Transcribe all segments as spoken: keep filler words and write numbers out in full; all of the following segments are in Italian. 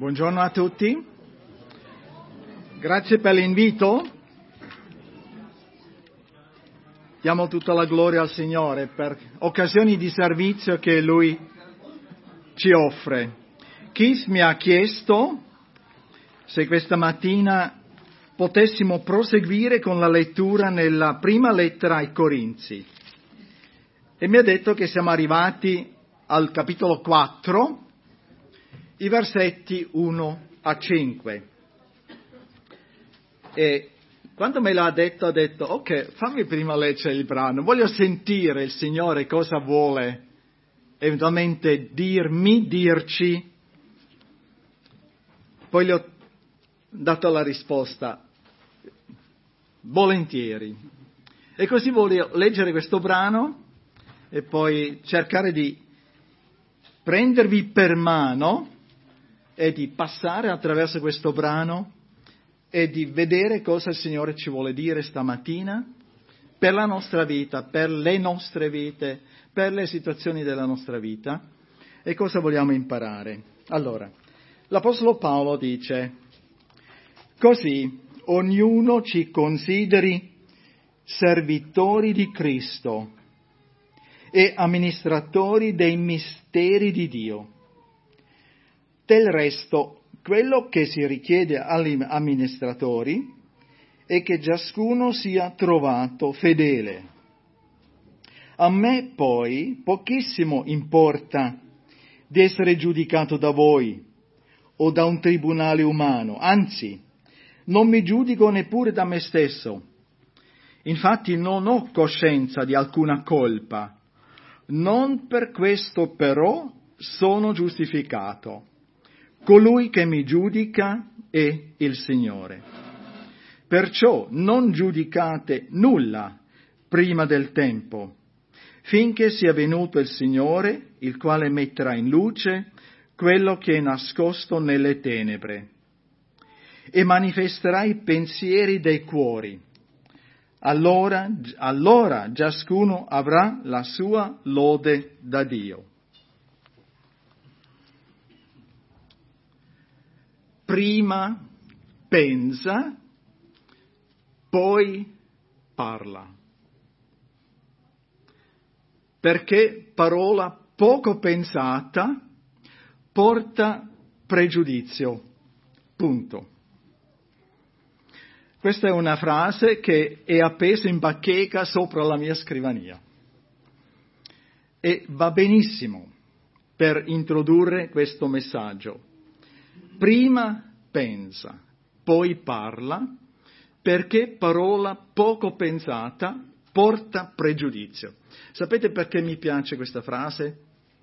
Buongiorno a tutti, grazie per l'invito. Diamo tutta la gloria al Signore per occasioni di servizio che Lui ci offre. Keith mi ha chiesto se questa mattina potessimo proseguire con la lettura nella prima lettera ai Corinzi e mi ha detto che siamo arrivati al capitolo quattro, i versetti uno a cinque. E quando me l'ha detto, ha detto, ok, fammi prima leggere il brano, voglio sentire il Signore cosa vuole eventualmente dirmi, dirci. Poi gli ho dato la risposta, volentieri. E così voglio leggere questo brano e poi cercare di prendervi per mano e di passare attraverso questo brano e di vedere cosa il Signore ci vuole dire stamattina per la nostra vita, per le nostre vite, per le situazioni della nostra vita e cosa vogliamo imparare. Allora, l'Apostolo Paolo dice, così ognuno ci consideri servitori di Cristo e amministratori dei misteri di Dio. Del resto, quello che si richiede agli amministratori è che ciascuno sia trovato fedele. A me poi pochissimo importa di essere giudicato da voi o da un tribunale umano, anzi, non mi giudico neppure da me stesso. Infatti non ho coscienza di alcuna colpa. Non per questo però sono giustificato. Colui che mi giudica è il Signore. Perciò non giudicate nulla prima del tempo, finché sia venuto il Signore, il quale metterà in luce quello che è nascosto nelle tenebre e manifesterà i pensieri dei cuori. Allora, allora ciascuno avrà la sua lode da Dio. Prima pensa, poi parla. Perché parola poco pensata porta pregiudizio. Punto. Questa è una frase che è appesa in bacheca sopra la mia scrivania. E va benissimo per introdurre questo messaggio. Prima pensa, poi parla, perché parola poco pensata porta pregiudizio. Sapete perché mi piace questa frase?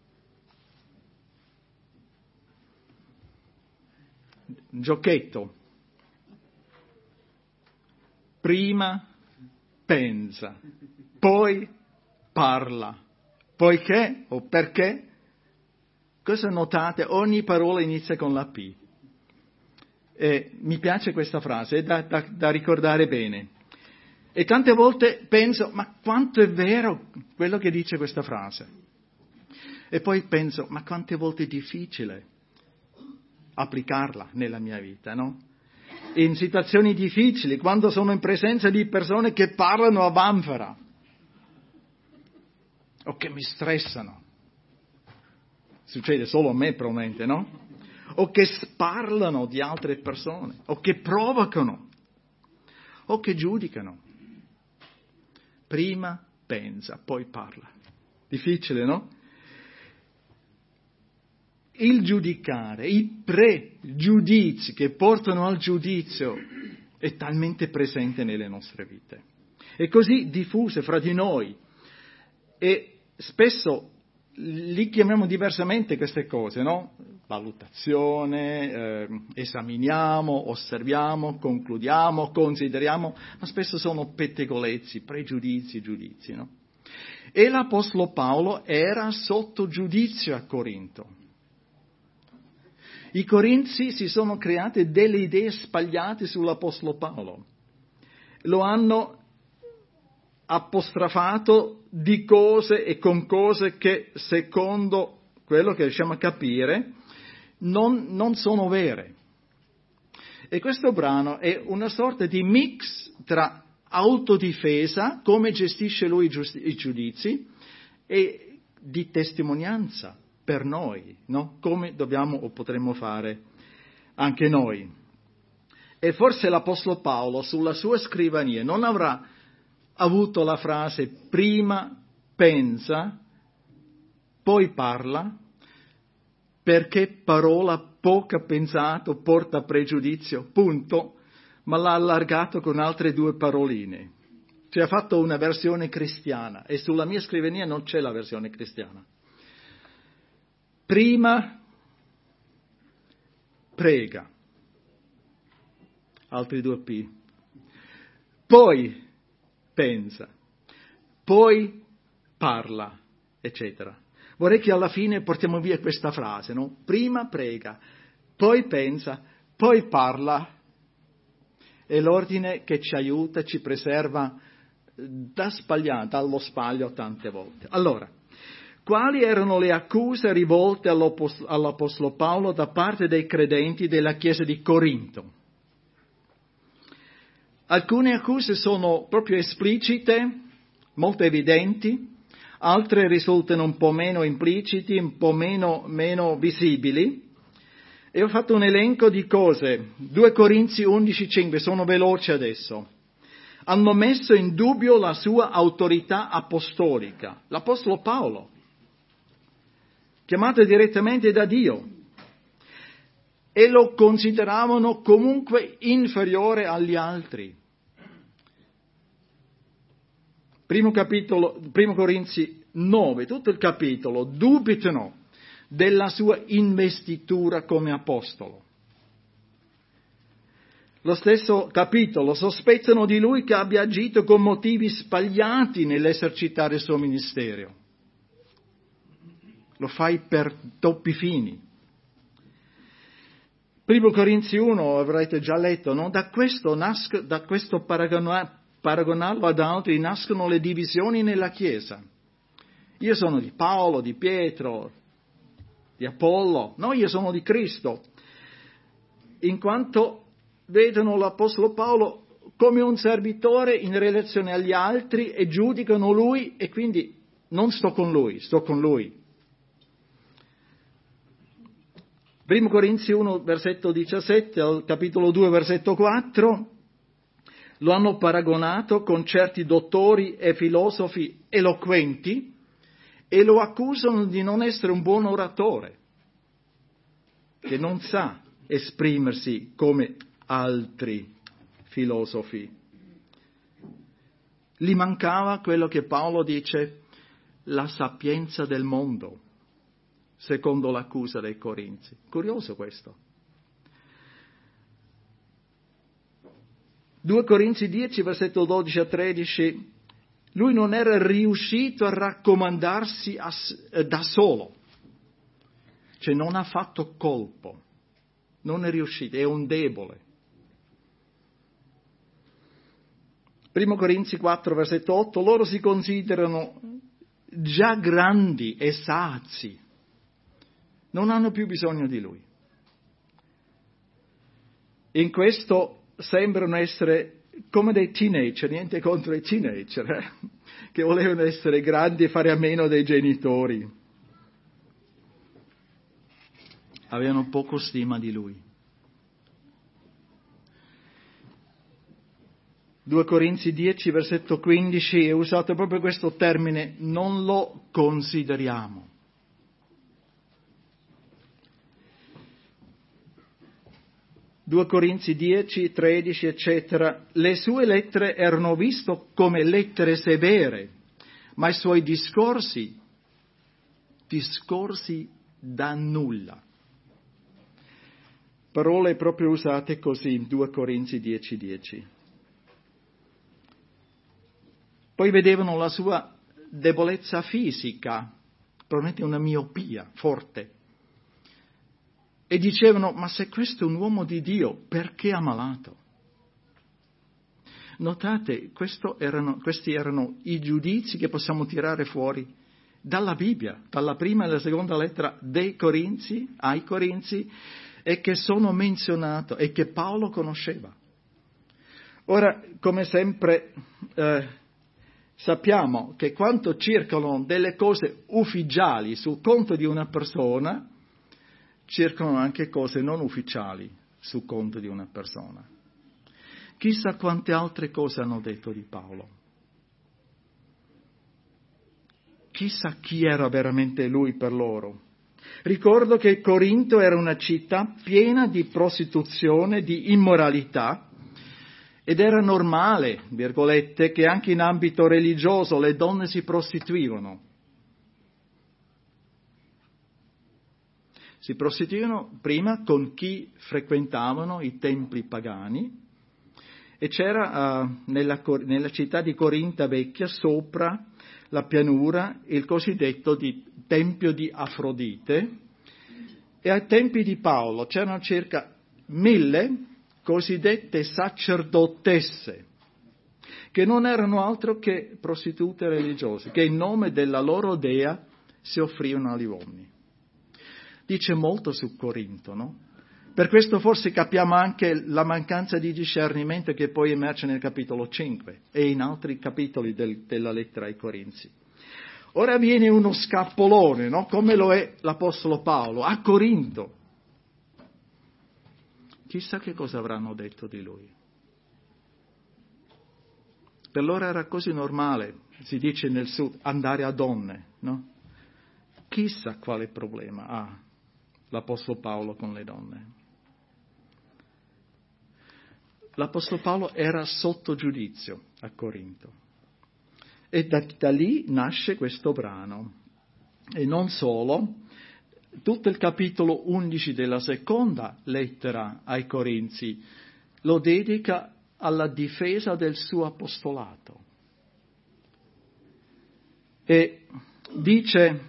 Un giochetto. Prima pensa, poi parla. Poiché o perché? Cosa notate? Ogni parola inizia con la P. E mi piace questa frase, è da, da, da ricordare bene. E tante volte penso, ma quanto è vero quello che dice questa frase? E poi penso, ma quante volte è difficile applicarla nella mia vita, no? In situazioni difficili, quando sono in presenza di persone che parlano a vanvera o che mi stressano. Succede solo a me probabilmente, no? O che parlano di altre persone, o che provocano, o che giudicano. Prima pensa, poi parla. Difficile, no? Il giudicare, i pregiudizi che portano al giudizio è talmente presente nelle nostre vite. È così diffuse fra di noi e spesso li chiamiamo diversamente queste cose, no? Valutazione, eh, esaminiamo, osserviamo, concludiamo, consideriamo, ma spesso sono pettegolezzi, pregiudizi, giudizi, no? E l'Apostolo Paolo era sotto giudizio a Corinto. I corinzi si sono create delle idee sbagliate sull'Apostolo Paolo. Lo hanno apostrofato di cose e con cose che, secondo quello che riusciamo a capire, non, non sono vere. E questo brano è una sorta di mix tra autodifesa, come gestisce lui i, giusti, i giudizi, e di testimonianza per noi, no? Come dobbiamo o potremmo fare anche noi. E forse l'Apostolo Paolo sulla sua scrivania non avrà avuto la frase prima pensa, poi parla, perché parola poca pensato porta pregiudizio, punto, ma l'ha allargato con altre due paroline. Cioè ha fatto una versione cristiana e sulla mia scrivania non c'è la versione cristiana. Prima prega, altri due P, poi pensa, poi parla, eccetera. Vorrei che alla fine portiamo via questa frase, no? Prima prega, poi pensa, poi parla. È l'ordine che ci aiuta, ci preserva da sbagliare, dallo sbaglio tante volte. Allora, quali erano le accuse rivolte all'Apostolo Paolo da parte dei credenti della Chiesa di Corinto? Alcune accuse sono proprio esplicite, molto evidenti, altre risultano un po' meno impliciti, un po' meno, meno visibili. E ho fatto un elenco di cose. due Corinzi undici cinque, sono veloce adesso. Hanno messo in dubbio la sua autorità apostolica. L'Apostolo Paolo, chiamato direttamente da Dio, e lo consideravano comunque inferiore agli altri. Primo capitolo, primo Corinzi nove, tutto il capitolo, dubitano della sua investitura come apostolo. Lo stesso capitolo, sospettano di lui che abbia agito con motivi sbagliati nell'esercitare il suo ministero. Lo fai per doppi fini. Primo Corinzi uno, avrete già letto, no? Da questo, nasc- da questo paragona- paragonarlo ad altri nascono le divisioni nella Chiesa. Io sono di Paolo, di Pietro, di Apollo, no, io sono di Cristo, in quanto vedono l'Apostolo Paolo come un servitore in relazione agli altri e giudicano lui e quindi non sto con lui, sto con lui. Primo Corinzi uno, versetto diciassette, al capitolo due, versetto quattro, lo hanno paragonato con certi dottori e filosofi eloquenti, e lo accusano di non essere un buon oratore, che non sa esprimersi come altri filosofi. Gli mancava quello che Paolo dice, la sapienza del mondo, secondo l'accusa dei Corinzi. Curioso questo. due Corinzi dieci, versetto dodici a tredici, lui non era riuscito a raccomandarsi a, da solo, cioè non ha fatto colpo, non è riuscito, è un debole. Primo Corinzi quattro, versetto otto, loro si considerano già grandi e sazi, non hanno più bisogno di lui. In questo sembrano essere come dei teenager, niente contro i teenager, eh? Che volevano essere grandi e fare a meno dei genitori. Avevano poco stima di lui. due Corinzi dieci, versetto quindici, è usato proprio questo termine, non lo consideriamo. due Corinzi dieci, tredici, eccetera, le sue lettere erano viste come lettere severe, ma i suoi discorsi, discorsi da nulla. Parole proprio usate così, due Corinzi dieci, dieci. Poi vedevano la sua debolezza fisica, probabilmente una miopia forte. E dicevano, ma se questo è un uomo di Dio, perché è ammalato? Notate, questo erano, questi erano i giudizi che possiamo tirare fuori dalla Bibbia, dalla prima e dalla seconda lettera dei Corinzi, ai Corinzi, e che sono menzionate e che Paolo conosceva. Ora, come sempre, eh, sappiamo che quando circolano delle cose ufficiali sul conto di una persona, circolano anche cose non ufficiali sul conto di una persona. Chissà quante altre cose hanno detto di Paolo. Chissà chi era veramente lui per loro. Ricordo che Corinto era una città piena di prostituzione, di immoralità, ed era normale, virgolette, che anche in ambito religioso le donne si prostituivano. Si prostituivano prima con chi frequentavano i templi pagani, e c'era uh, nella, nella città di Corinta Vecchia, sopra la pianura, il cosiddetto di Tempio di Afrodite, e ai tempi di Paolo c'erano circa mille cosiddette sacerdotesse, che non erano altro che prostitute religiose, che in nome della loro dea si offrivano agli uomini. Dice molto su Corinto, no? Per questo forse capiamo anche la mancanza di discernimento che poi emerge nel capitolo cinque e in altri capitoli del, della lettera ai Corinzi. Ora viene uno scappolone, no? Come lo è l'Apostolo Paolo, a Corinto. Chissà che cosa avranno detto di lui. Per loro era così normale, si dice nel sud, andare a donne, no? Chissà quale problema ha l'Apostolo Paolo con le donne. L'Apostolo Paolo era sotto giudizio a Corinto. E da, da lì nasce questo brano. E non solo, tutto il capitolo undici della seconda lettera ai Corinzi lo dedica alla difesa del suo apostolato. E dice,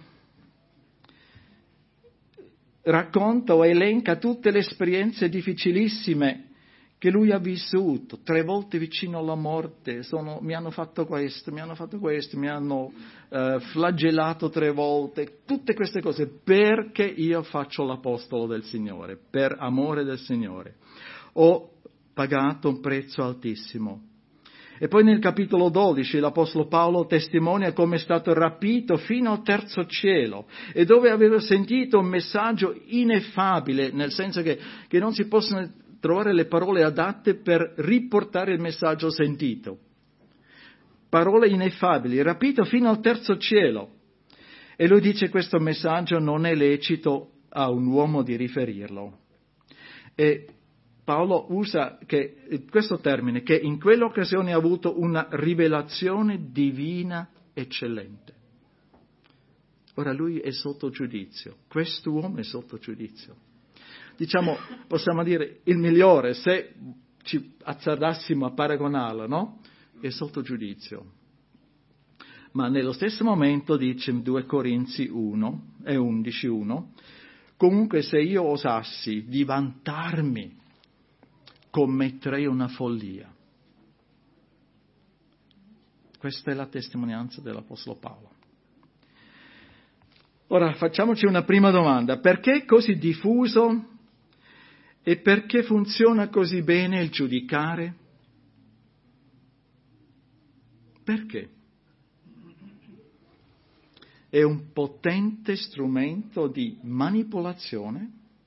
racconta o elenca tutte le esperienze difficilissime che lui ha vissuto, tre volte vicino alla morte, sono, mi hanno fatto questo, mi hanno fatto questo, mi hanno eh, flagellato tre volte, tutte queste cose perché io faccio l'apostolo del Signore, per amore del Signore. Ho pagato un prezzo altissimo. E poi nel capitolo dodici l'Apostolo Paolo testimonia come è stato rapito fino al terzo cielo e dove aveva sentito un messaggio ineffabile, nel senso che, che non si possono trovare le parole adatte per riportare il messaggio sentito. Parole ineffabili, rapito fino al terzo cielo. E lui dice questo messaggio non è lecito a un uomo di riferirlo. E Paolo usa che, questo termine, che in quell'occasione ha avuto una rivelazione divina eccellente. Ora lui è sotto giudizio, quest'uomo è sotto giudizio. Diciamo, possiamo dire, il migliore, se ci azzardassimo a paragonarlo, no? È sotto giudizio. Ma nello stesso momento, dice in due Corinzi uno e undici uno, comunque se io osassi di vantarmi, commetterei una follia. Questa è la testimonianza dell'Apostolo Paolo. Ora facciamoci una prima domanda. Perché è così diffuso e perché funziona così bene il giudicare? Perché? È un potente strumento di manipolazione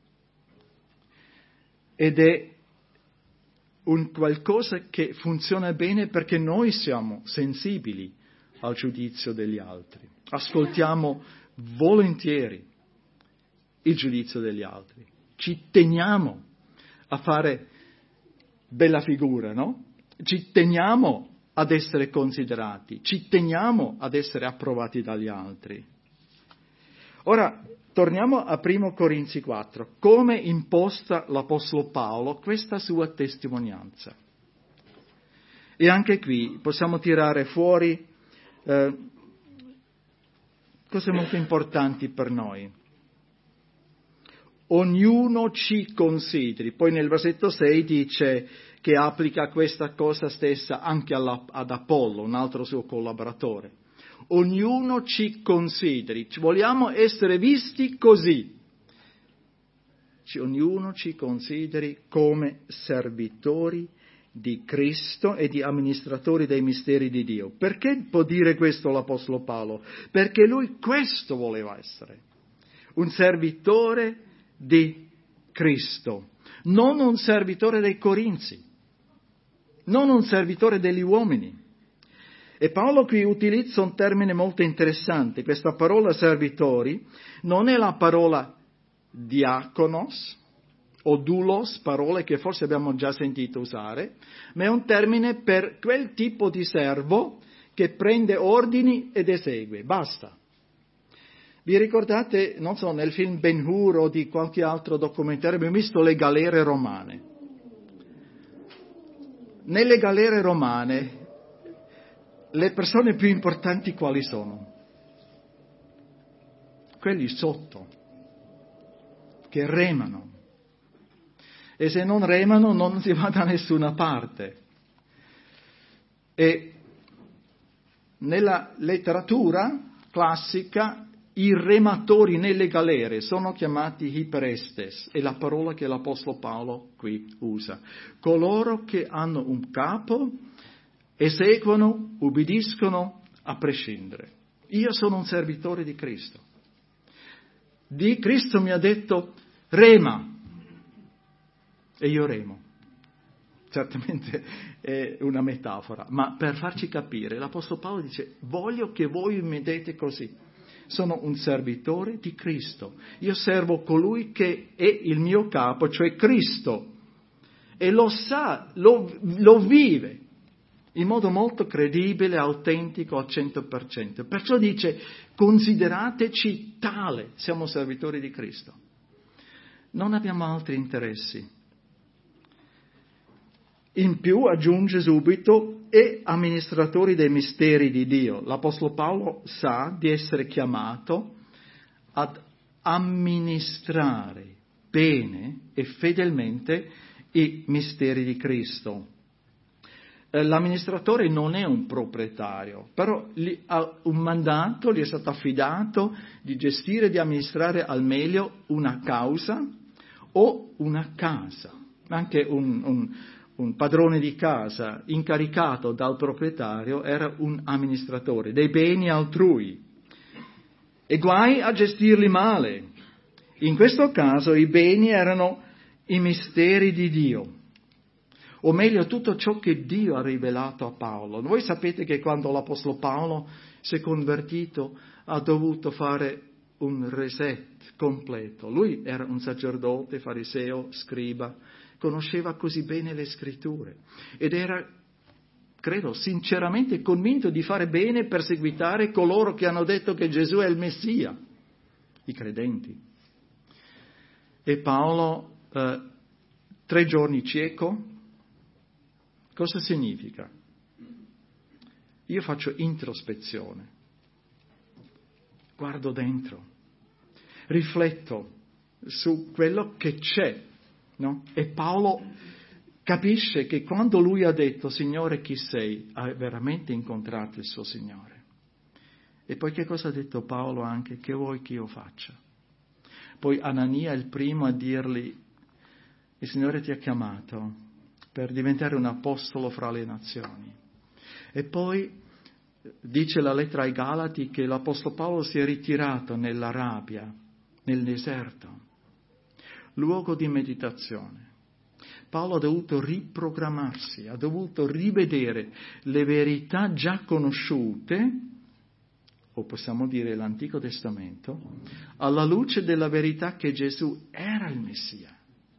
ed è un qualcosa che funziona bene perché noi siamo sensibili al giudizio degli altri. Ascoltiamo volentieri il giudizio degli altri. Ci teniamo a fare bella figura, no? Ci teniamo ad essere considerati, ci teniamo ad essere approvati dagli altri. Ora, torniamo a primo Corinzi quattro. Come imposta l'Apostolo Paolo questa sua testimonianza? E anche qui possiamo tirare fuori eh, cose molto importanti per noi. Ognuno ci consideri. Poi nel versetto sei dice che applica questa cosa stessa anche alla, ad Apollo, un altro suo collaboratore. ognuno ci consideri, vogliamo essere visti così. Ognuno ci consideri come servitori di Cristo e di amministratori dei misteri di Dio. Perché può dire questo l'Apostolo Paolo? Perché lui questo voleva essere, un servitore di Cristo, non un servitore dei Corinzi, non un servitore degli uomini. E Paolo qui utilizza un termine molto interessante. Questa parola servitori non è la parola diakonos o doulos, parole che forse abbiamo già sentito usare, ma è un termine per quel tipo di servo che prende ordini ed esegue, basta. Vi ricordate, non so, nel film Ben-Hur o di qualche altro documentario, abbiamo visto le galere romane. Nelle galere romane le persone più importanti quali sono? Quelli sotto, che remano. E se non remano non si va da nessuna parte. E nella letteratura classica i rematori nelle galere sono chiamati hyperestes, è la parola che l'Apostolo Paolo qui usa. Coloro che hanno un capo, eseguono, ubbidiscono a prescindere. Io sono un servitore di Cristo. Di Cristo mi ha detto rema e io remo. Certamente è una metafora, ma per farci capire l'Apostolo Paolo dice voglio che voi mi dite così. Sono un servitore di Cristo. Io servo colui che è il mio capo, cioè Cristo. E lo sa, lo, lo vive in modo molto credibile, autentico al cento per cento. Perciò dice, considerateci tale, siamo servitori di Cristo. Non abbiamo altri interessi. In più aggiunge subito, e amministratori dei misteri di Dio. L'Apostolo Paolo sa di essere chiamato ad amministrare bene e fedelmente i misteri di Cristo. L'amministratore non è un proprietario, però gli ha un mandato, gli è stato affidato di gestire e di amministrare al meglio una causa o una casa. Anche un, un, un padrone di casa incaricato dal proprietario era un amministratore dei beni altrui. E guai a gestirli male. In questo caso i beni erano i misteri di Dio. O meglio, tutto ciò che Dio ha rivelato a Paolo. Voi sapete che quando l'Apostolo Paolo si è convertito ha dovuto fare un reset completo. Lui era un sacerdote, fariseo, scriba, conosceva così bene le scritture ed era, credo, sinceramente convinto di fare bene e perseguitare coloro che hanno detto che Gesù è il Messia, i credenti. E Paolo, eh, tre giorni cieco. Cosa significa? Io faccio introspezione, guardo dentro, rifletto su quello che c'è, no? E Paolo capisce che quando lui ha detto Signore chi sei, ha veramente incontrato il suo Signore. E poi che cosa ha detto Paolo anche? Che vuoi che io faccia? Poi Anania è il primo a dirgli il Signore ti ha chiamato per diventare un apostolo fra le nazioni. E poi dice la lettera ai Galati che l'Apostolo Paolo si è ritirato nell'Arabia, nel deserto, luogo di meditazione. Paolo ha dovuto riprogrammarsi, ha dovuto rivedere le verità già conosciute, o possiamo dire l'Antico Testamento, alla luce della verità che Gesù era il Messia.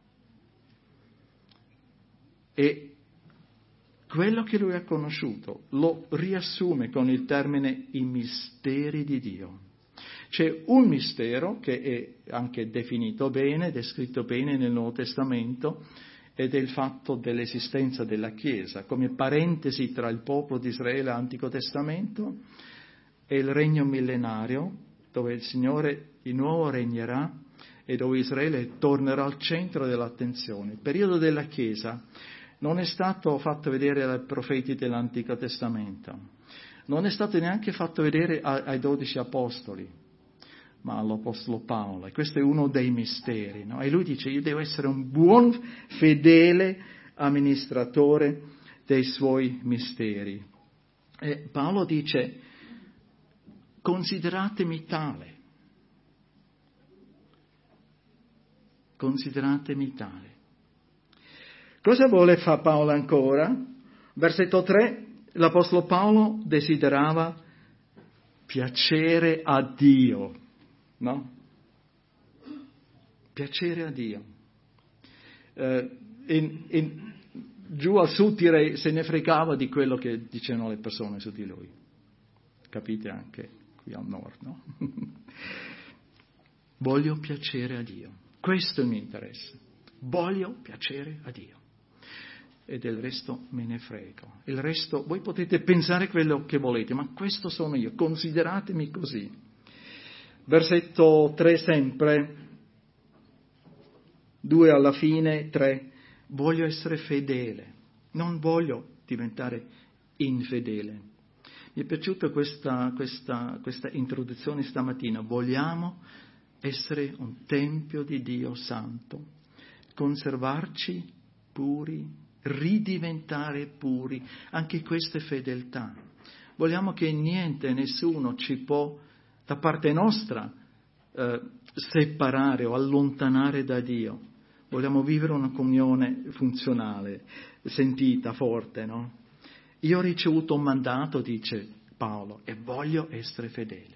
E quello che lui ha conosciuto lo riassume con il termine i misteri di Dio. C'è un mistero che è anche definito bene, descritto bene nel Nuovo Testamento, ed è il fatto dell'esistenza della Chiesa, come parentesi tra il popolo di Israele all'Antico Testamento e il regno millenario, dove il Signore di nuovo regnerà e dove Israele tornerà al centro dell'attenzione. Il periodo della Chiesa non è stato fatto vedere ai profeti dell'Antico Testamento, non è stato neanche fatto vedere ai dodici apostoli, ma all'Apostolo Paolo. E questo è uno dei misteri, no? E lui dice: io devo essere un buon, fedele amministratore dei suoi misteri. E Paolo dice: consideratemi tale. Consideratemi tale. Cosa vuole fare Paolo ancora? Versetto tre, l'Apostolo Paolo desiderava piacere a Dio, no? Piacere a Dio. Eh, in, in, giù al sud direi se ne fregava di quello che dicevano le persone su di lui. Capite anche qui al nord, no? Voglio piacere a Dio. Questo è il mio interesse. Voglio piacere a Dio. E del resto me ne frego. Il resto, voi potete pensare quello che volete, ma questo sono io. Consideratemi così. Versetto tre sempre. Due alla fine, tre. Voglio essere fedele. Non voglio diventare infedele. Mi è piaciuta questa, questa, questa introduzione stamattina. Vogliamo essere un tempio di Dio santo, conservarci puri, ridiventare puri. Anche questa è fedeltà. Vogliamo che niente, nessuno ci può, da parte nostra, eh, separare o allontanare da Dio. Vogliamo vivere una comunione funzionale, sentita, forte, no? Io ho ricevuto un mandato, dice Paolo, e voglio essere fedele.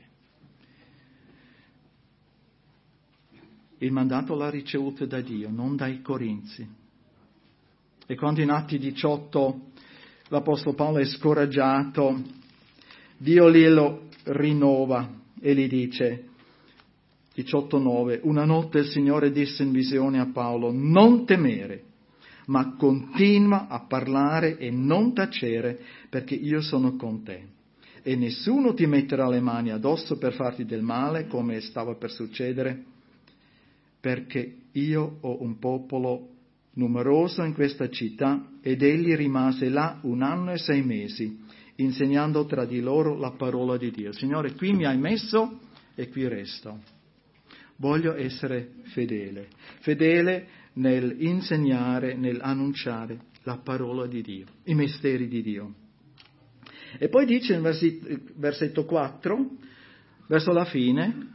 Il mandato l'ha ricevuto da Dio, non dai Corinzi. E quando in Atti diciotto l'Apostolo Paolo è scoraggiato, Dio glielo rinnova e gli dice, diciotto nove, una notte il Signore disse in visione a Paolo: non temere, ma continua a parlare e non tacere, perché io sono con te. E nessuno ti metterà le mani addosso per farti del male, come stava per succedere, perché io ho un popolo numeroso in questa città. Ed egli rimase là un anno e sei mesi, insegnando tra di loro la parola di Dio. Signore, qui mi hai messo e qui resto. Voglio essere fedele, fedele nel insegnare, nel annunciare la parola di Dio, i misteri di Dio. E poi dice in versetto quattro, verso la fine,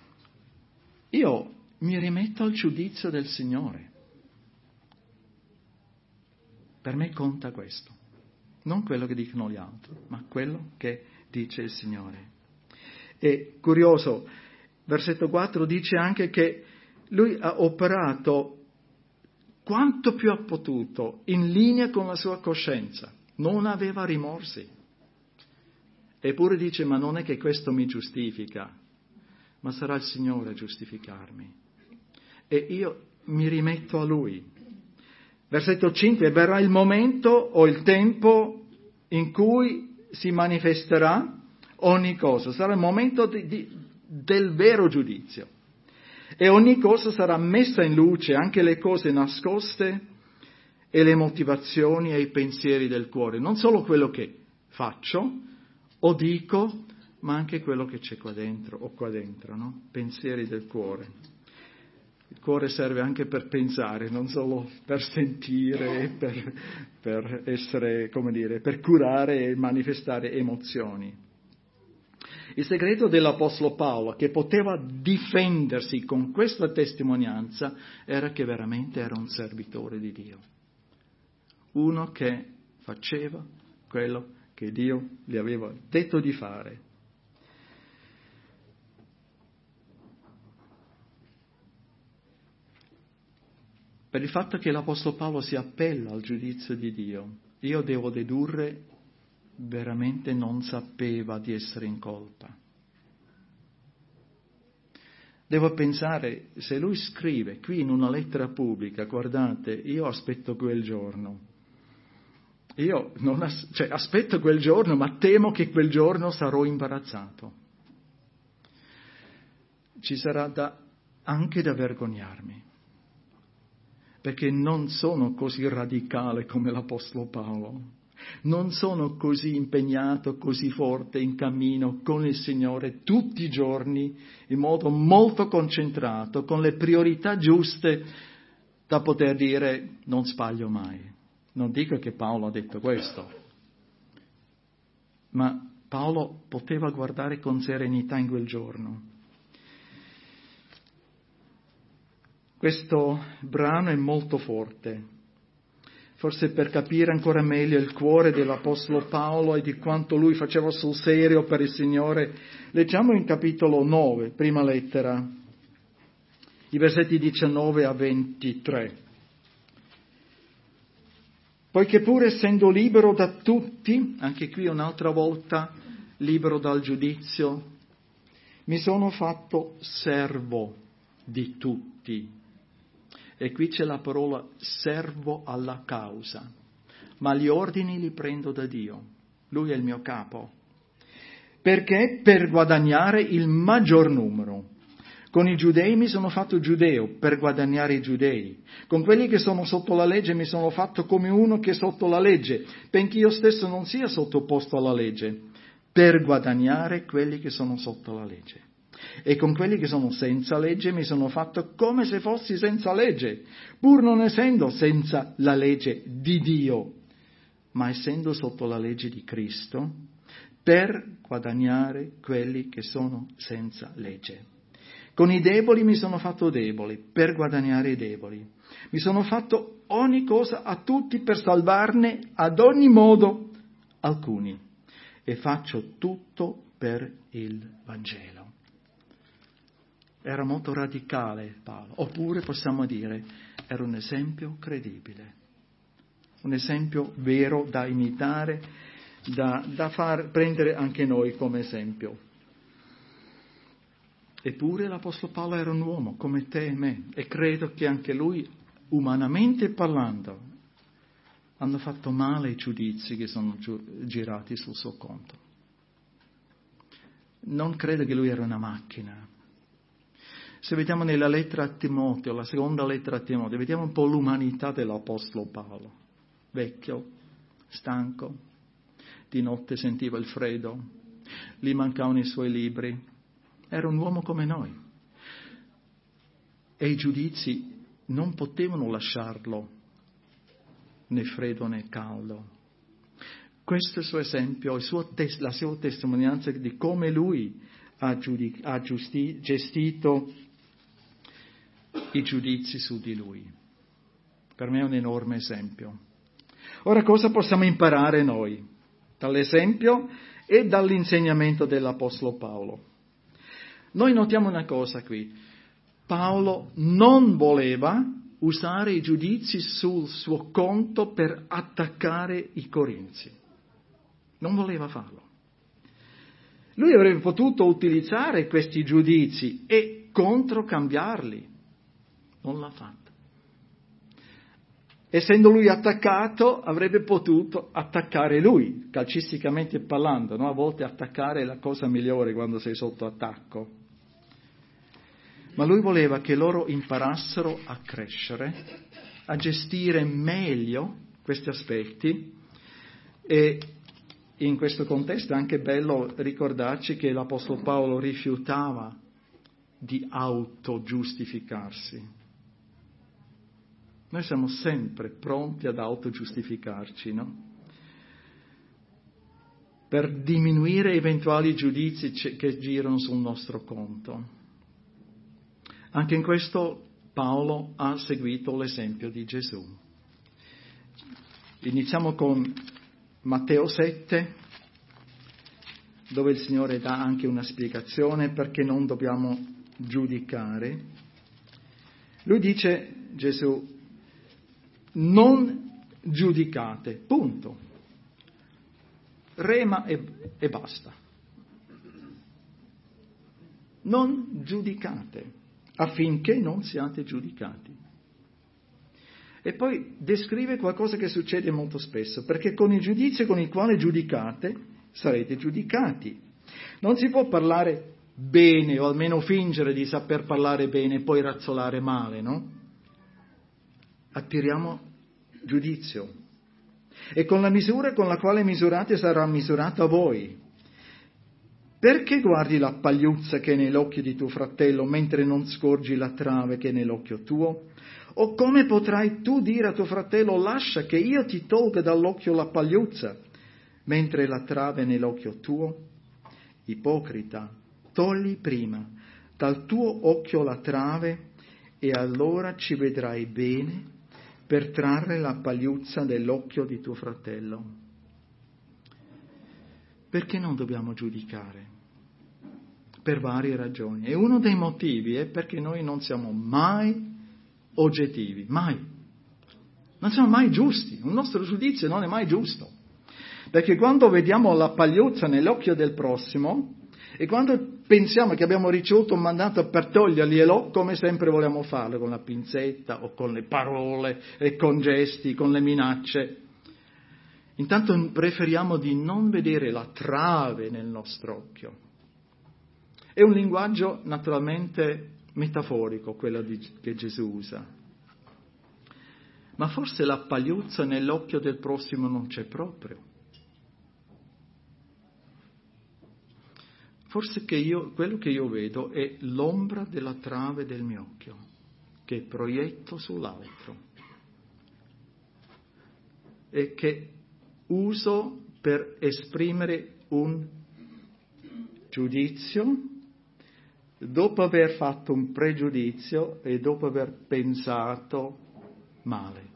io mi rimetto al giudizio del Signore. Per me conta questo, non quello che dicono gli altri, ma quello che dice il Signore. E curioso, versetto quattro dice anche che lui ha operato quanto più ha potuto, in linea con la sua coscienza, non aveva rimorsi. Eppure dice, ma non è che questo mi giustifica, ma sarà il Signore a giustificarmi. E io mi rimetto a Lui. Versetto cinque, verrà il momento o il tempo in cui si manifesterà ogni cosa, sarà il momento di, di, del vero giudizio. E ogni cosa sarà messa in luce, anche le cose nascoste e le motivazioni e i pensieri del cuore. Non solo quello che faccio o dico, ma anche quello che c'è qua dentro o qua dentro, no? Pensieri del cuore. Il cuore serve anche per pensare, non solo per sentire, per, per essere, come dire, per curare e manifestare emozioni. Il segreto dell'Apostolo Paolo, che poteva difendersi con questa testimonianza, era che veramente era un servitore di Dio. Uno che faceva quello che Dio gli aveva detto di fare. Per il fatto che l'Apostolo Paolo si appella al giudizio di Dio, io devo dedurre veramente non sapeva di essere in colpa. Devo pensare, se lui scrive qui in una lettera pubblica, guardate, io aspetto quel giorno, io non as- cioè, aspetto quel giorno, ma temo che quel giorno sarò imbarazzato. Ci sarà da, anche da vergognarmi. perché non sono così radicale come l'Apostolo Paolo, non sono così impegnato, così forte in cammino con il Signore tutti i giorni, in modo molto concentrato, con le priorità giuste da poter dire non sbaglio mai. Non dico che Paolo ha detto questo, ma Paolo poteva guardare con serenità in quel giorno. Questo brano è molto forte, forse per capire ancora meglio il cuore dell'Apostolo Paolo e di quanto lui faceva sul serio per il Signore. Leggiamo in capitolo nove, prima lettera, i versetti diciannove a ventitré. Poiché pur essendo libero da tutti, anche qui un'altra volta libero dal giudizio, mi sono fatto servo di tutti. E qui c'è la parola servo alla causa, ma gli ordini li prendo da Dio, Lui è il mio capo, perché per guadagnare il maggior numero. Con i giudei mi sono fatto giudeo per guadagnare i giudei, con quelli che sono sotto la legge mi sono fatto come uno che è sotto la legge, benché io stesso non sia sottoposto alla legge, per guadagnare quelli che sono sotto la legge. E con quelli che sono senza legge mi sono fatto come se fossi senza legge, pur non essendo senza la legge di Dio, ma essendo sotto la legge di Cristo, per guadagnare quelli che sono senza legge. Con i deboli mi sono fatto deboli, per guadagnare i deboli. Mi sono fatto ogni cosa a tutti per salvarne ad ogni modo alcuni. E faccio tutto per il Vangelo. Era molto radicale Paolo, oppure possiamo dire era un esempio credibile, un esempio vero da imitare, da, da far prendere anche noi come esempio. Eppure l'Apostolo Paolo era un uomo come te e me, e credo che anche lui, umanamente parlando, hanno fatto male i giudizi che sono giu- girati sul suo conto. Non credo che lui era una macchina. Se vediamo nella lettera a Timoteo, la seconda lettera a Timoteo, vediamo un po' l'umanità dell'Apostolo Paolo. Vecchio, stanco, di notte sentiva il freddo, gli mancavano i suoi libri. Era un uomo come noi. E i giudizi non potevano lasciarlo né freddo né caldo. Questo è il suo esempio, il suo tes- la sua testimonianza di come lui ha, giudic- ha giusti- gestito i giudizi su di lui. Per me è un enorme esempio. Ora cosa possiamo imparare noi dall'esempio e dall'insegnamento dell'Apostolo Paolo? Noi notiamo una cosa qui. Paolo non voleva usare i giudizi sul suo conto per attaccare i Corinzi. Non voleva farlo. Lui avrebbe potuto utilizzare questi giudizi e controcambiarli. Non l'ha fatto. Essendo lui attaccato, avrebbe potuto attaccare lui, calcisticamente parlando, no? A volte attaccare è la cosa migliore quando sei sotto attacco. Ma lui voleva che loro imparassero a crescere, a gestire meglio questi aspetti, e in questo contesto è anche bello ricordarci che l'Apostolo Paolo rifiutava di autogiustificarsi. Noi siamo sempre pronti ad autogiustificarci, no? Per diminuire eventuali giudizi che girano sul nostro conto. Anche in questo Paolo ha seguito l'esempio di Gesù. Iniziamo con Matteo sette, dove il Signore dà anche una spiegazione perché non dobbiamo giudicare. Lui dice, Gesù, non giudicate, punto. Rema e, e basta. Non giudicate, affinché non siate giudicati. E poi descrive qualcosa che succede molto spesso, perché con il giudizio con il quale giudicate sarete giudicati. Non si può parlare bene, o almeno fingere di saper parlare bene e poi razzolare male, no? attiriamo giudizio. E con la misura con la quale misurate sarà misurata a voi. Perché guardi la pagliuzza che è nell'occhio di tuo fratello, mentre non scorgi la trave che è nell'occhio tuo? O come potrai tu dire a tuo fratello, lascia che io ti tolga dall'occhio la pagliuzza, mentre la trave è nell'occhio tuo? Ipocrita, togli prima dal tuo occhio la trave e allora ci vedrai bene per trarre la pagliuzza dell'occhio di tuo fratello. Perché non dobbiamo giudicare? Per varie ragioni. E uno dei motivi è perché noi non siamo mai oggettivi, mai. Non siamo mai giusti, il nostro giudizio non è mai giusto. Perché quando vediamo la pagliuzza nell'occhio del prossimo e quando pensiamo che abbiamo ricevuto un mandato per toglierglielo, come sempre vogliamo farlo, con la pinzetta o con le parole e con gesti, con le minacce, intanto preferiamo di non vedere la trave nel nostro occhio. È un linguaggio naturalmente metaforico, quello di, che Gesù usa. Ma forse la pagliuzza nell'occhio del prossimo non c'è proprio. Forse che io, quello che io vedo è l'ombra della trave del mio occhio, che proietto sull'altro e che uso per esprimere un giudizio dopo aver fatto un pregiudizio e dopo aver pensato male.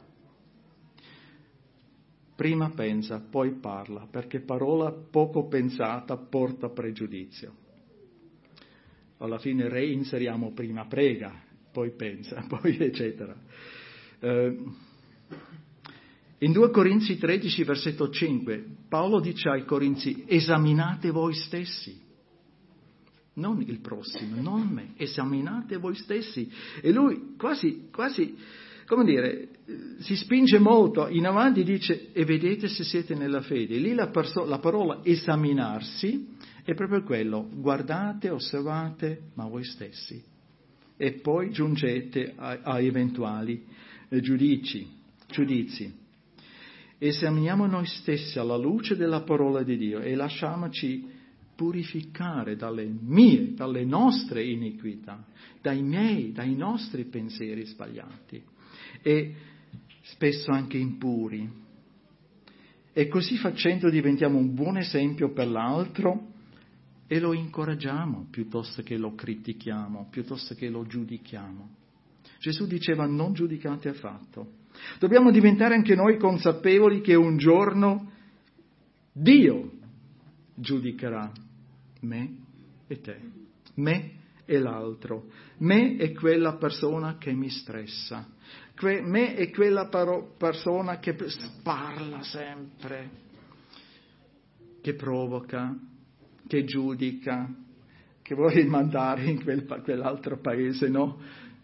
Prima pensa, poi parla, perché parola poco pensata porta pregiudizio. Alla fine reinseriamo prima prega, poi pensa, poi eccetera. Eh, in due Corinzi tredici, versetto cinque, Paolo dice ai Corinzi, esaminate voi stessi. Non il prossimo, non me, esaminate voi stessi. E lui quasi, quasi, come dire, si spinge molto in avanti, dice, e vedete se siete nella fede. Lì la, perso- la parola esaminarsi è proprio quello, guardate, osservate, ma voi stessi. E poi giungete a, a eventuali eh, giudizi, giudizi. Esaminiamo noi stessi alla luce della parola di Dio e lasciamoci purificare dalle mie, dalle nostre iniquità, dai miei, dai nostri pensieri sbagliati e spesso anche impuri. E così facendo diventiamo un buon esempio per l'altro e lo incoraggiamo piuttosto che lo critichiamo, piuttosto che lo giudichiamo. Gesù diceva non giudicate affatto. Dobbiamo diventare anche noi consapevoli che un giorno Dio giudicherà me e te, me e l'altro, me e quella persona che mi stressa, que- me e quella paro- persona che parla sempre, che provoca, che giudica, che vuoi mandare in quel, quell'altro paese, no?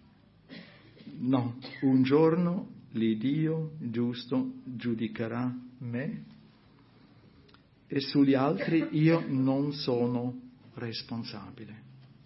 No, un giorno l'Iddio giusto giudicherà me e sugli altri io non sono responsabile.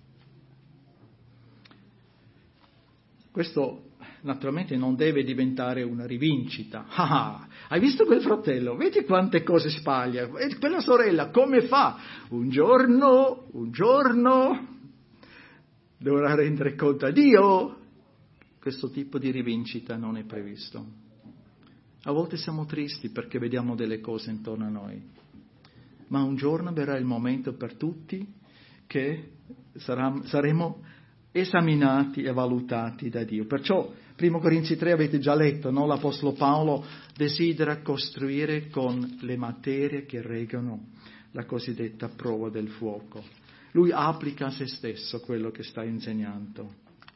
Questo naturalmente non deve diventare una rivincita. Ah, hai visto quel fratello? Vedi quante cose sbaglia? E quella sorella come fa? Un giorno, un giorno dovrà rendere conto a Dio. Questo tipo di rivincita non è previsto. A volte siamo tristi perché vediamo delle cose intorno a noi. Ma un giorno verrà il momento per tutti che sarà, saremo esaminati e valutati da Dio. Perciò, primo Corinzi tre avete già letto, no? L'Apostolo Paolo desidera costruire con le materie che regano la cosiddetta prova del fuoco. Lui applica a se stesso quello che sta insegnando.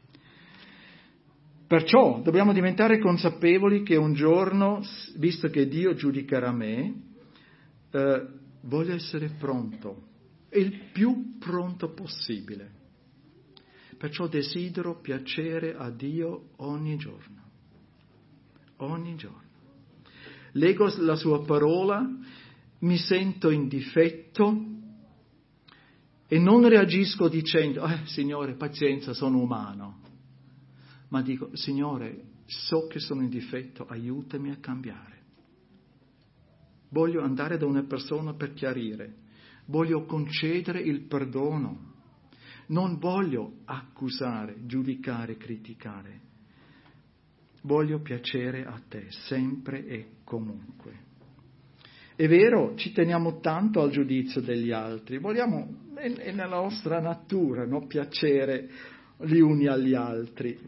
Perciò dobbiamo diventare consapevoli che un giorno, visto che Dio giudicherà me, eh, voglio essere pronto, il più pronto possibile. Perciò desidero piacere a Dio ogni giorno, ogni giorno. Leggo la sua parola, mi sento in difetto e non reagisco dicendo, eh, Signore, pazienza, sono umano. Ma dico, Signore, so che sono in difetto, aiutami a cambiare. Voglio andare da una persona per chiarire, voglio concedere il perdono, non voglio accusare, giudicare, criticare. Voglio piacere a te, sempre e comunque. È vero, ci teniamo tanto al giudizio degli altri, vogliamo, è, è nella nostra natura, no? Piacere gli uni agli altri.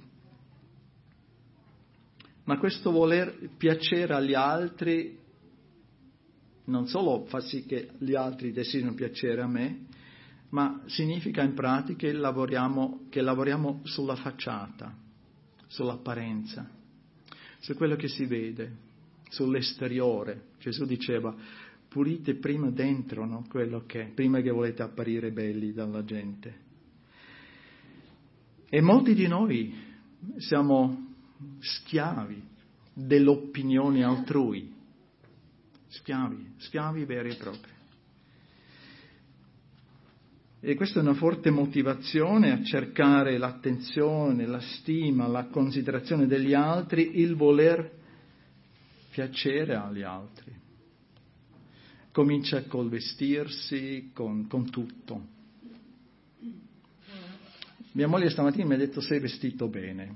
Ma questo voler piacere agli altri non solo fa sì che gli altri desiderino piacere a me, ma significa in pratica che lavoriamo, che lavoriamo sulla facciata, sull'apparenza, su quello che si vede, sull'esteriore. Gesù diceva, pulite prima dentro, no? Quello che, prima che volete apparire belli dalla gente. E molti di noi siamo schiavi dell'opinione altrui, schiavi, schiavi veri e propri. E questa è una forte motivazione a cercare l'attenzione, la stima, la considerazione degli altri, il voler piacere agli altri. Comincia col vestirsi, con, con tutto. Mia moglie stamattina mi ha detto sei vestito bene.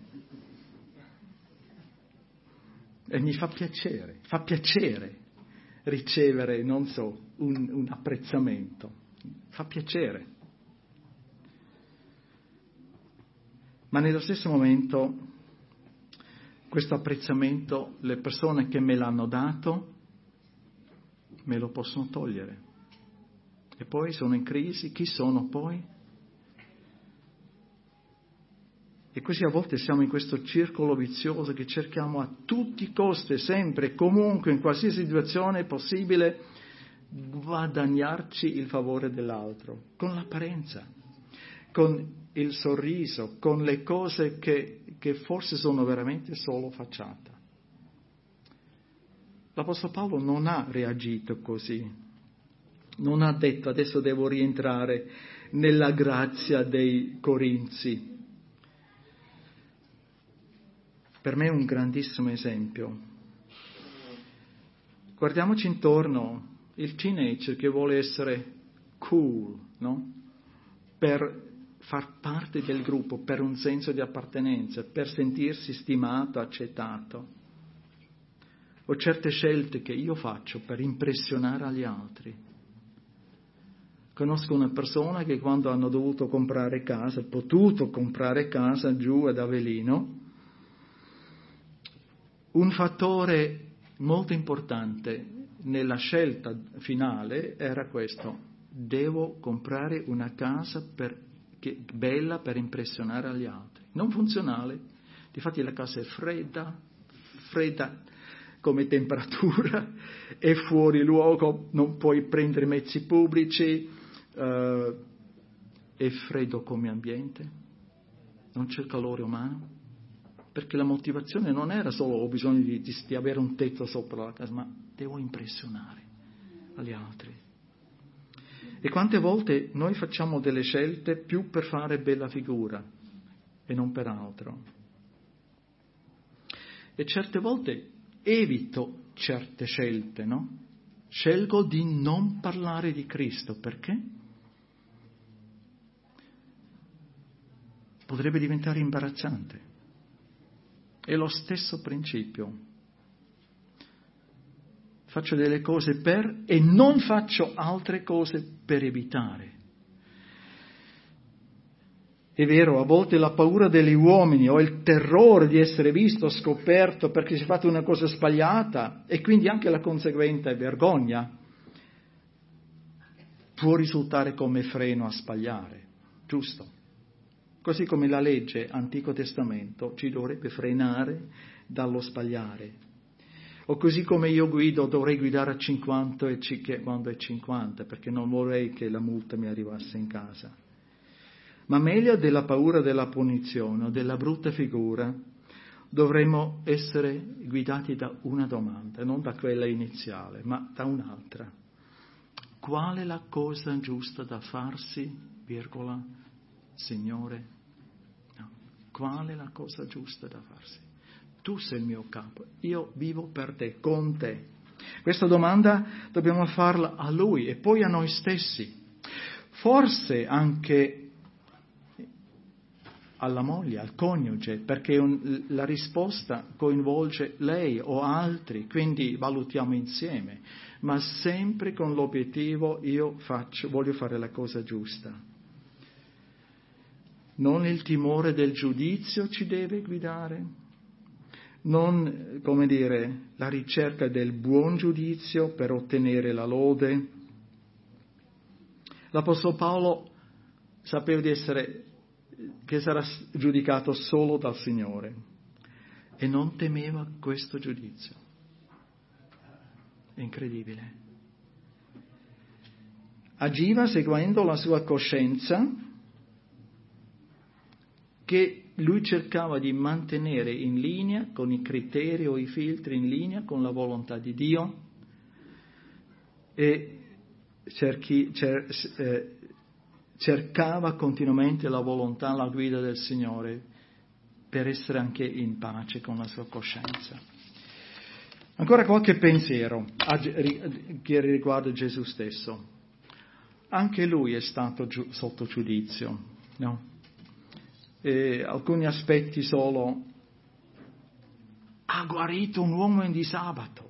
E mi fa piacere, fa piacere ricevere, non so, un, un apprezzamento. Fa piacere. Ma nello stesso momento, questo apprezzamento, le persone che me l'hanno dato, me lo possono togliere. E poi sono in crisi, chi sono poi? E così a volte siamo in questo circolo vizioso che cerchiamo a tutti i costi, sempre, comunque, in qualsiasi situazione possibile, guadagnarci il favore dell'altro, con l'apparenza, con il sorriso, con le cose che, che forse sono veramente solo facciata. L'Apostolo Paolo non ha reagito così, non ha detto adesso devo rientrare nella grazia dei Corinzi. Per me è un grandissimo esempio. Guardiamoci intorno, il teenager che vuole essere cool, no? Per far parte del gruppo, per un senso di appartenenza, per sentirsi stimato, accettato. O certe scelte che io faccio per impressionare agli altri. Conosco una persona che quando hanno dovuto comprare casa, potuto comprare casa giù ad Avellino, un fattore molto importante nella scelta finale era questo: devo comprare una casa per, che, bella per impressionare agli altri, non funzionale. Difatti la casa è fredda, fredda come temperatura, è fuori luogo, non puoi prendere mezzi pubblici, uh, è freddo come ambiente, non c'è calore umano. Perché la motivazione non era solo ho bisogno di, di, di avere un tetto sopra la casa, ma devo impressionare agli altri. E quante volte noi facciamo delle scelte più per fare bella figura e non per altro. E certe volte evito certe scelte, no? Scelgo di non parlare di Cristo, perché? Potrebbe diventare imbarazzante. È lo stesso principio. Faccio delle cose per e non faccio altre cose per evitare. È vero, a volte la paura degli uomini o il terrore di essere visto, scoperto perché si è fatta una cosa sbagliata e quindi anche la conseguente vergogna può risultare come freno a sbagliare, giusto? Così come la legge Antico Testamento ci dovrebbe frenare dallo sbagliare. O così come io guido, dovrei guidare a cinquanta e quando è cinquanta, perché non vorrei che la multa mi arrivasse in casa. Ma meglio della paura della punizione o della brutta figura, dovremmo essere guidati da una domanda, non da quella iniziale, ma da un'altra. Qual è la cosa giusta da farsi, virgola, Signore? No. Qual è la cosa giusta da farsi? Tu sei il mio capo, io vivo per te, con te. Questa domanda dobbiamo farla a Lui e poi a noi stessi. Forse anche alla moglie, al coniuge, perché un, la risposta coinvolge lei o altri, quindi valutiamo insieme, ma sempre con l'obiettivo io faccio, voglio fare la cosa giusta. Non il timore del giudizio ci deve guidare, non, come dire, la ricerca del buon giudizio per ottenere la lode. L'Apostolo Paolo sapeva di essere che sarà giudicato solo dal Signore e non temeva questo giudizio. È incredibile. Agiva seguendo la sua coscienza, che lui cercava di mantenere in linea con i criteri o i filtri, in linea con la volontà di Dio, e cerchi, cer, eh, cercava continuamente la volontà, la guida del Signore per essere anche in pace con la sua coscienza. Ancora qualche pensiero che riguarda Gesù stesso. Anche lui è stato giu- sotto giudizio, no? E alcuni aspetti solo. Ha guarito un uomo di sabato.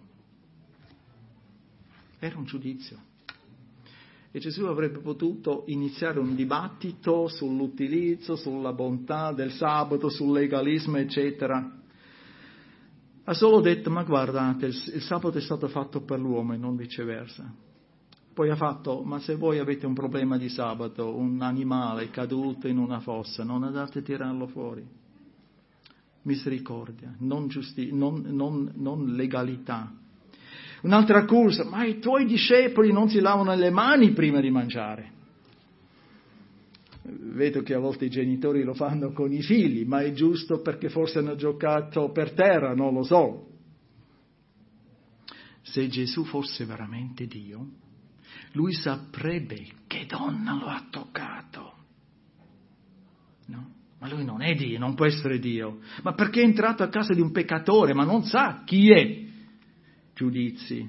Era un giudizio. E Gesù avrebbe potuto iniziare un dibattito sull'utilizzo, sulla bontà del sabato, sul legalismo, eccetera. Ha solo detto, ma guardate, il, il sabato è stato fatto per l'uomo e non viceversa. Poi ha fatto, ma se voi avete un problema di sabato, un animale caduto in una fossa, non andate a tirarlo fuori. Misericordia, non, giusti- non, non, non legalità. Un'altra accusa, ma i tuoi discepoli non si lavano le mani prima di mangiare. Vedo che a volte i genitori lo fanno con i figli, ma è giusto perché forse hanno giocato per terra, non lo so. Se Gesù fosse veramente Dio, lui saprebbe che donna lo ha toccato. No? Ma lui non è Dio, non può essere Dio. Ma perché è entrato a casa di un peccatore, ma non sa chi è? Giudizi,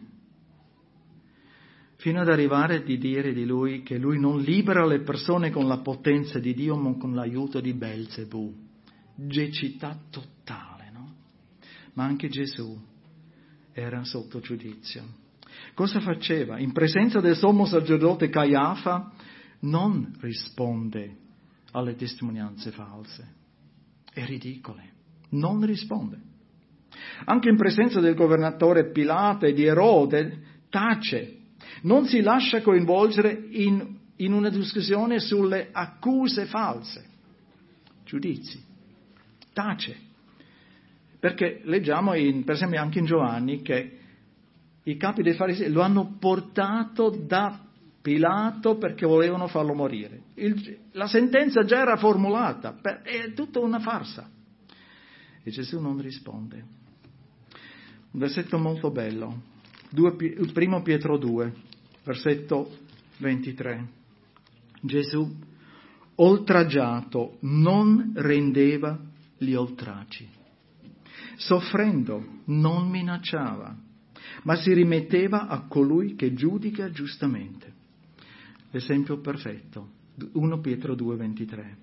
fino ad arrivare a dire di lui che lui non libera le persone con la potenza di Dio, ma con l'aiuto di Belzebù. Cecità totale, no? Ma anche Gesù era sotto giudizio. Cosa faceva? In presenza del sommo sacerdote Caiafa non risponde alle testimonianze false e ridicole, non risponde. Anche in presenza del governatore Pilato e di Erode tace, non si lascia coinvolgere in, in una discussione sulle accuse false, giudizi, tace. Perché leggiamo in, per esempio anche in Giovanni che i capi dei farisei lo hanno portato da Pilato perché volevano farlo morire. Il, la sentenza già era formulata, per, è tutta una farsa. E Gesù non risponde. Un versetto molto bello, primo Pietro due, versetto ventitré. Gesù, oltraggiato, non rendeva gli oltraggi. Soffrendo, non minacciava, ma si rimetteva a colui che giudica giustamente. L'esempio perfetto, primo Pietro due, ventitré.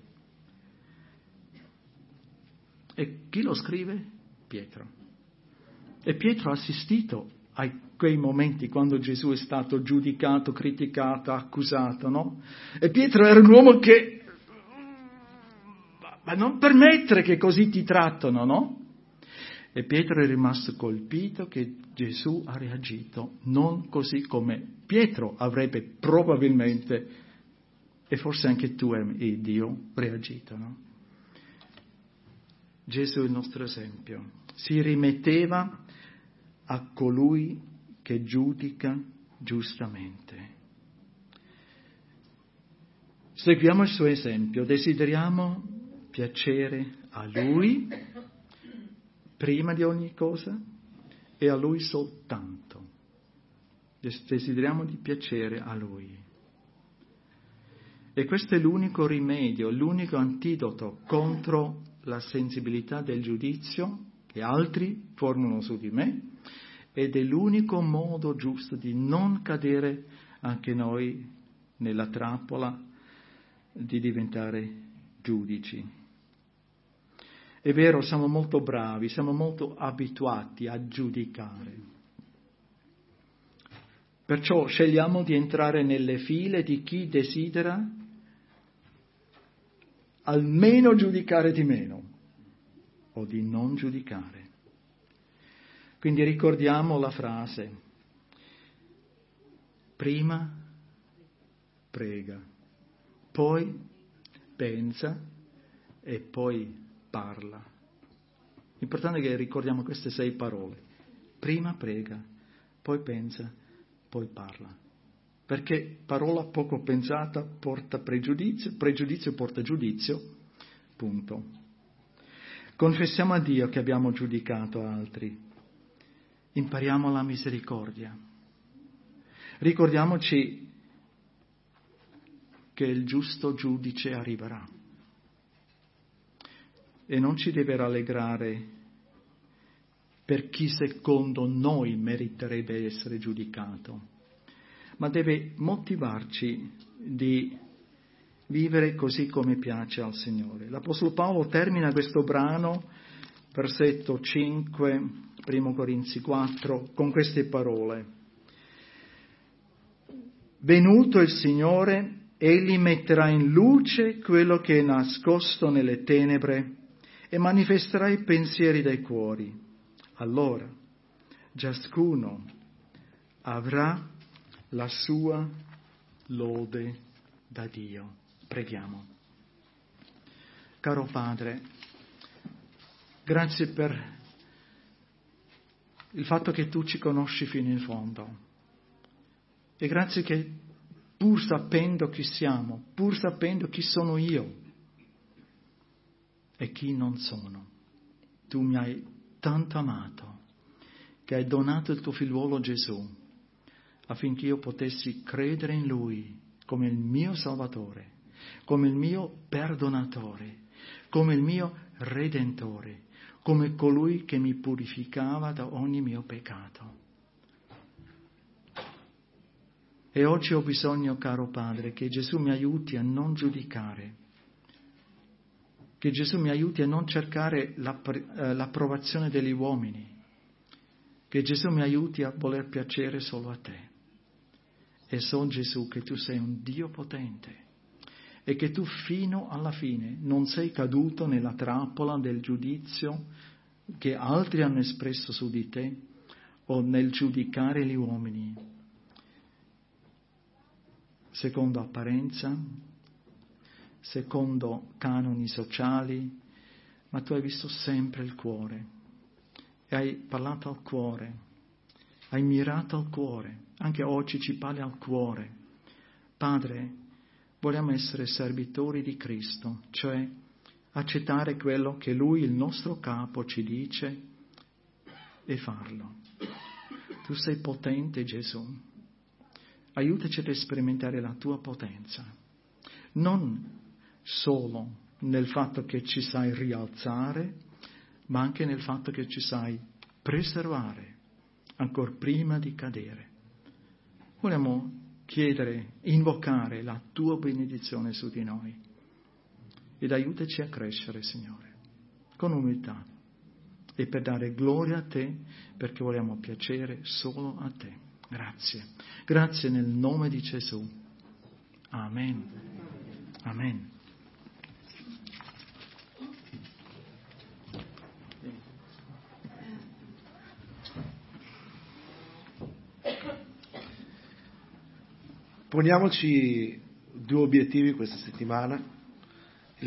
E chi lo scrive? Pietro. E Pietro ha assistito a quei momenti quando Gesù è stato giudicato, criticato, accusato, no? E Pietro era un uomo che, ma non permettere che così ti trattano, no? E Pietro è rimasto colpito che Gesù ha reagito non così come Pietro avrebbe probabilmente, e forse anche tu e Dio, reagito, no? Gesù è il nostro esempio. Si rimetteva a colui che giudica giustamente. Seguiamo il suo esempio, desideriamo piacere a Lui prima di ogni cosa e a Lui soltanto. Desideriamo di piacere a Lui. E questo è l'unico rimedio, l'unico antidoto contro la sensibilità del giudizio che altri formano su di me, ed è l'unico modo giusto di non cadere anche noi nella trappola di diventare giudici. È vero, siamo molto bravi, siamo molto abituati a giudicare. Perciò scegliamo di entrare nelle file di chi desidera almeno giudicare di meno o di non giudicare. Quindi ricordiamo la frase: prima prega, poi pensa e poi parla. L'importante è che ricordiamo queste sei parole: prima prega, poi pensa, poi parla. Perché parola poco pensata porta pregiudizio, pregiudizio porta giudizio, punto. Confessiamo a Dio che abbiamo giudicato altri. Impariamo la misericordia. Ricordiamoci che il giusto giudice arriverà e non ci deve rallegrare per chi secondo noi meriterebbe essere giudicato, ma deve motivarci di vivere così come piace al Signore. L'Apostolo Paolo termina questo brano, versetto cinque, primo Corinzi quattro, con queste parole: venuto il Signore, Egli metterà in luce quello che è nascosto nelle tenebre e manifesterà i pensieri dei cuori. Allora ciascuno avrà la sua lode da Dio. Preghiamo. Caro Padre, grazie per il fatto che tu ci conosci fino in fondo e grazie che pur sapendo chi siamo, pur sapendo chi sono io e chi non sono, tu mi hai tanto amato che hai donato il tuo figliuolo Gesù affinché io potessi credere in Lui come il mio Salvatore, come il mio perdonatore, come il mio Redentore, come colui che mi purificava da ogni mio peccato. E oggi ho bisogno, caro Padre, che Gesù mi aiuti a non giudicare, che Gesù mi aiuti a non cercare l'approvazione degli uomini, che Gesù mi aiuti a voler piacere solo a Te. E so, Gesù, che Tu sei un Dio potente e che Tu fino alla fine non sei caduto nella trappola del giudizio che altri hanno espresso su di Te o nel giudicare gli uomini secondo apparenza, secondo canoni sociali, ma Tu hai visto sempre il cuore e hai parlato al cuore, hai mirato al cuore, anche oggi ci parli al cuore. Padre, vogliamo essere servitori di Cristo, cioè accettare quello che Lui, il nostro capo, ci dice e farlo. Tu sei potente, Gesù. Aiutaci ad sperimentare la Tua potenza, non solo nel fatto che ci sai rialzare, ma anche nel fatto che ci sai preservare ancora prima di cadere. Vogliamo chiedere, invocare la Tua benedizione su di noi ed aiutaci a crescere, Signore, con umiltà e per dare gloria a Te, perché vogliamo piacere solo a Te. Grazie. Grazie nel nome di Gesù. Amen. Amen. Poniamoci due obiettivi questa settimana.